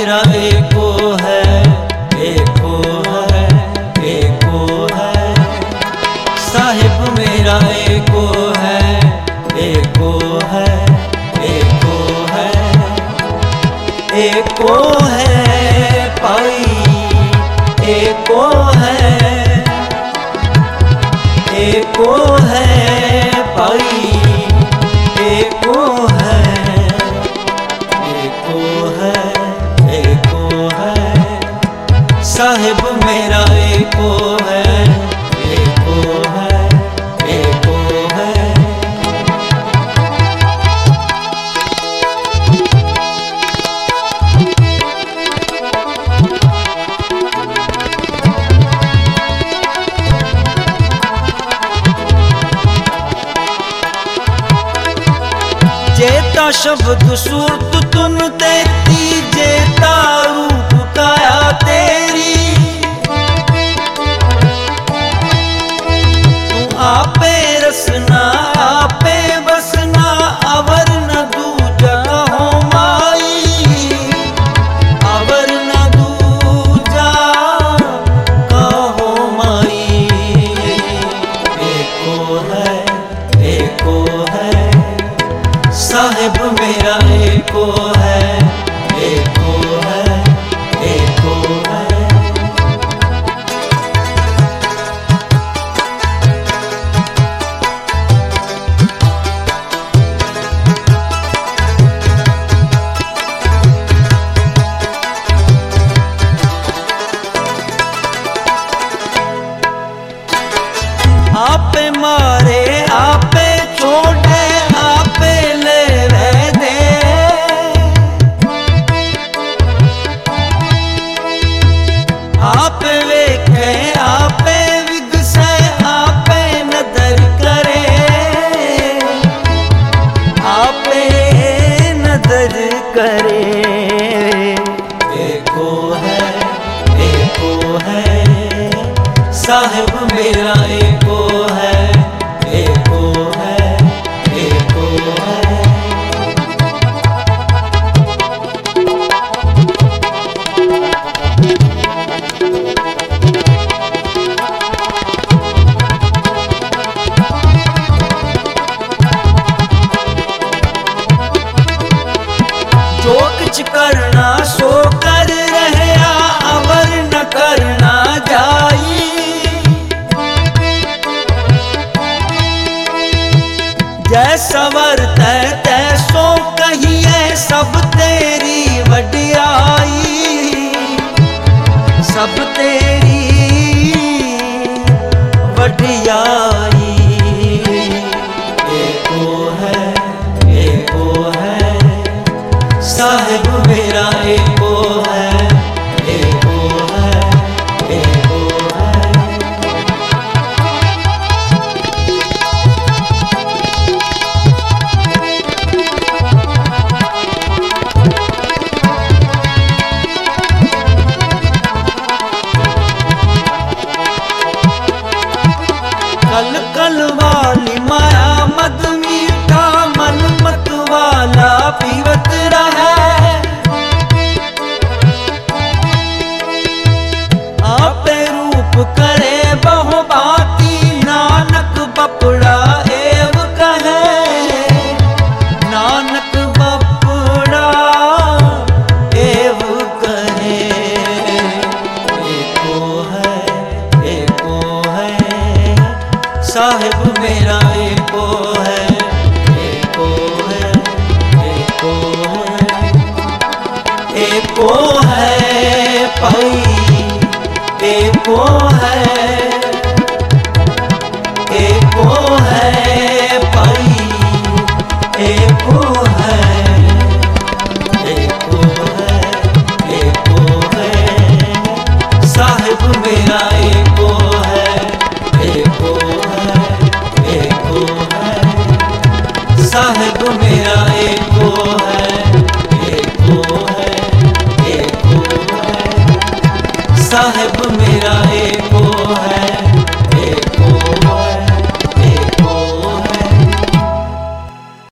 मेरा एको है, एको है, एको है। साहिब मेरा एको है, एको है, एको है, एको है पाई, एको है, एको है पाई, एको है, एको है, एको है। साहिब मेरा एको है, एको है, एको है। जेता शब्द सूरत तुन तेती, जेता रूप काया तेरी। तू आपे रसना आपे बसना, अवर न दूजा हो माई, अवर न दूजा कहो माई। एको है, एको है। साहिब मेरा एको है, एको है, एको है। आपे मारे आपे छोड़े, आपे ले दे। आपे वेखे आपे विगसे, आपे नदर करे, आपे नदर करे। एको है, एको है। साहिब मेरा एको है, एको है, एको है। जो कुछ करना सो कर रहया, अवर न करना जाई। जैसा वर्त है तैसो कहिए, सब तेरी वडियाई, सब तेरी वडियाई। एको है, एको है। साहिब मेरा एको है, एको है, एको है। कल कल वाली माया मद मीठा, मन मत वाला पीवत रहे। आपे रूप करे बहु बाती, नानक बपड़ा एव कहे, नानक बपड़ा एव कहे। एको है, एको है। साहिब मेरा एको है, एको है, एको है। एको है पाई, एको है, एको है पाई, एको है, एको है, एको है। साहिब मेरा एको है, एको है, एको है। साहिब मेरा एको है, एको है, एको है। साहिब मेरा